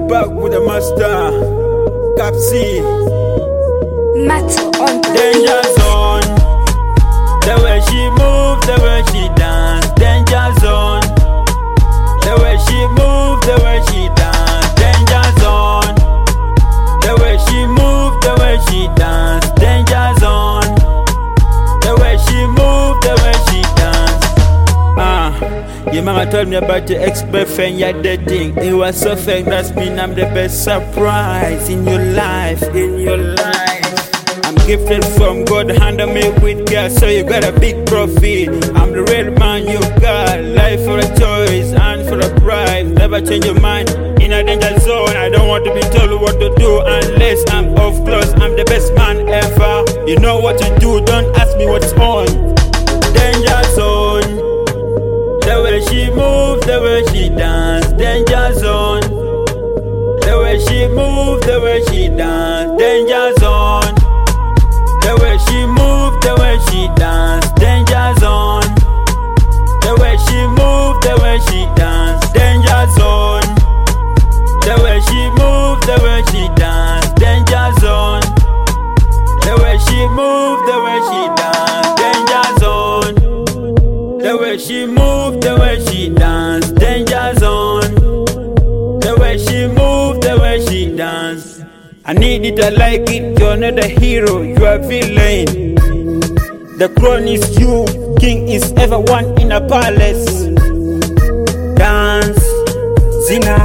back with the master, Capsi. Metal on the Danger zone. The way she move, the way she dance. Danger zone. The way she move, the way she dance. Danger zone. The way she move, the way she dance. Danger zone. The way she move, the way she dance. Your mama told me about your ex-boyfriend you're dating. It was so fake, that's mean I'm the best surprise in your life, I'm gifted from God, handle me with God, so you got a big profit. I'm the real man you got, life for a choice and for a prize. Never change your mind in a danger zone. I don't want to be told what to do unless I'm off close. I'm the best man ever. You know what to do, don't ask me what's on. Danger zone. The way she move, the way she dance. Danger zone. The way she move, the way she dance. Danger zone. The way she move, the way she dance. Danger zone. The way she move, the way she dance. Danger zone. The way she move, the way she dance. Danger zone. The way she move, the way she dance. Danger zone. The way she move, the way she dance. Danger zone. The way she move, the way she dance. I need it, I like it. You're not a hero, you are a villain. The crown is you, king is everyone in a palace. Dance, singer.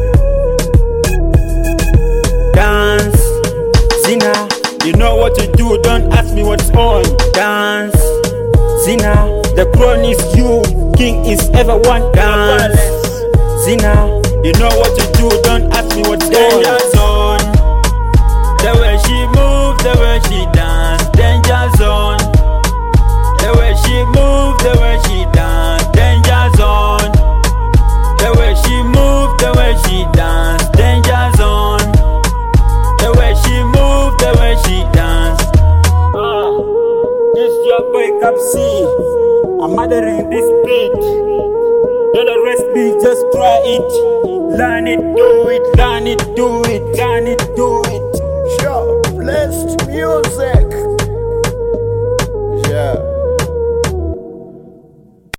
Dance, singer. You know what to do, don't ask me what's on. Dance, singer. The crown is you, king is everyone. Dance, singer. You know what to do, don't ask me what's danger zone. The way she move, the way she dance. Danger zone. The way she move, the way she dance. Danger zone. The way she move, the way she dance. Danger zone. The way she move, the way she dance. This your boy Capsi. I'm mothering this beat. Don't the rest be just try it. Learn it, do it, learn it, do it, learn it, do it. Sure, blessed music.